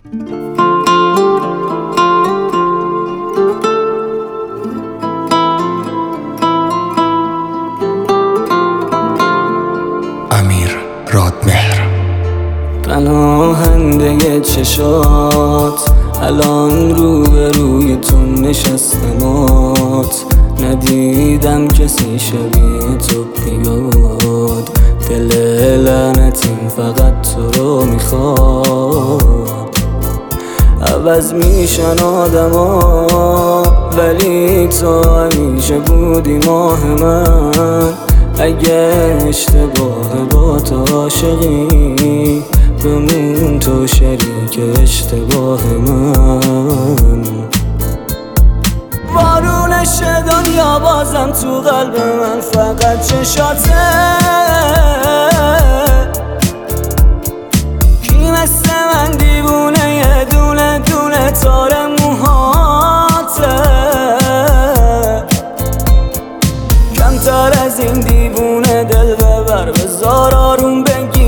امیر رادمهر. پناهنده چشات الان روبروی تو نشستمات، ندیدم کسی شبیه تو بیاد، دل لعنتیم فقط تو رو میخواد. عوض میشن آدما ولی تو همیشه بودی ماه من، اگه اشتباه با تو عاشقی بمون تو شریک اشتباه من. بارونش دنیا بازم تو قلب من فقط چشاته، کی مثل من دیوونه یه دونه دونه تار موهاته، کمتر از این دیوونه دل ببر بذار آروم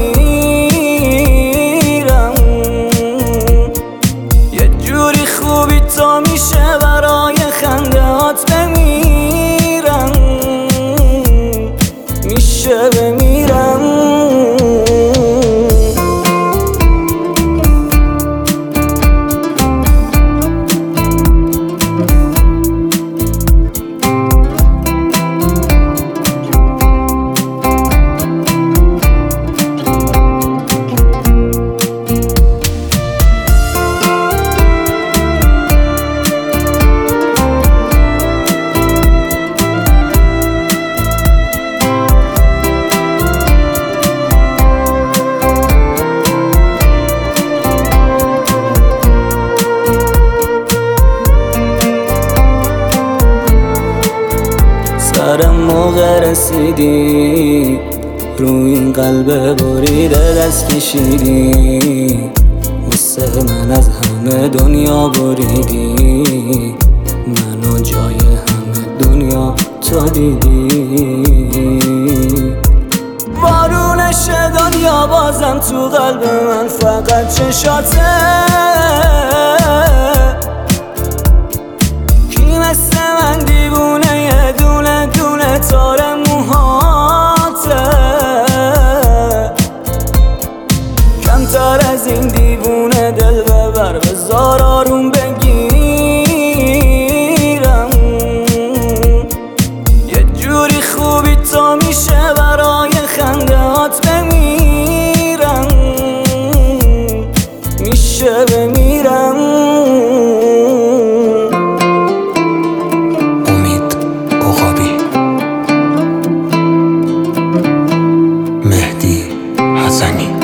بگیرم، یه جوری خوبی تو میشه برای خنده هات بمیرم، میشه بمیرم. سرم موقع رسیدی روی این قلب بریده دست کشیدی، واسه من از همه دنیا بریدی، منو جای همه دنیا تو دیدی. بارونش دنیا بازم تو قلب من فقط چشاته، کی مثل من دیوونه یه دونه دونه تار موهاته، کمتر از این دیوونه دل ببر بذار آروم بگیرم، یه جوری خوبی تو میشه برای خنده هات بمیرم، میشه بمیرم. مهدی حسنی.